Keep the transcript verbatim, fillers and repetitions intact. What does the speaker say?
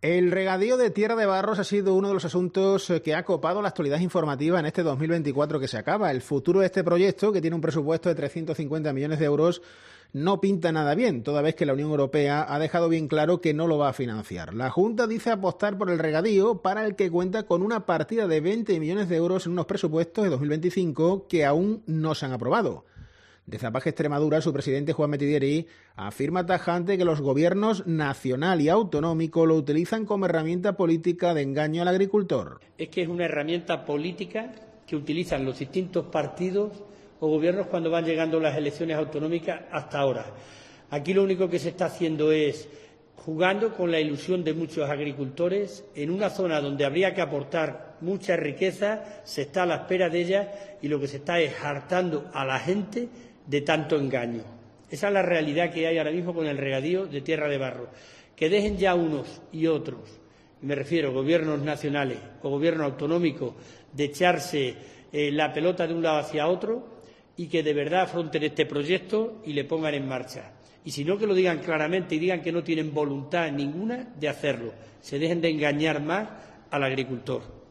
El regadío de Tierra de Barros ha sido uno de los asuntos que ha copado la actualidad informativa en este dos mil veinticuatro que se acaba. El futuro de este proyecto, que tiene un presupuesto de trescientos cincuenta millones de euros, no pinta nada bien, toda vez que la Unión Europea ha dejado bien claro que no lo va a financiar. La Junta dice apostar por el regadío, para el que cuenta con una partida de veinte millones de euros en unos presupuestos de dos mil veinticinco que aún no se han aprobado. De Zapaje Extremadura, su presidente Juan Metidieri afirma tajante que los gobiernos nacional y autonómico lo utilizan como herramienta política de engaño al agricultor. Es que es una herramienta política que utilizan los distintos partidos o gobiernos cuando van llegando las elecciones autonómicas hasta ahora. Aquí lo único que se está haciendo es jugando con la ilusión de muchos agricultores en una zona donde habría que aportar mucha riqueza, se está a la espera de ella y lo que se está es hartando a la gente de tanto engaño. Esa es la realidad que hay ahora mismo con el regadío de Tierra de Barros. Que dejen ya unos y otros, y me refiero a gobiernos nacionales o gobiernos autonómicos, de echarse eh, la pelota de un lado hacia otro y que de verdad afronten este proyecto y le pongan en marcha. Y si no, que lo digan claramente y digan que no tienen voluntad ninguna de hacerlo. Se dejen de engañar más al agricultor.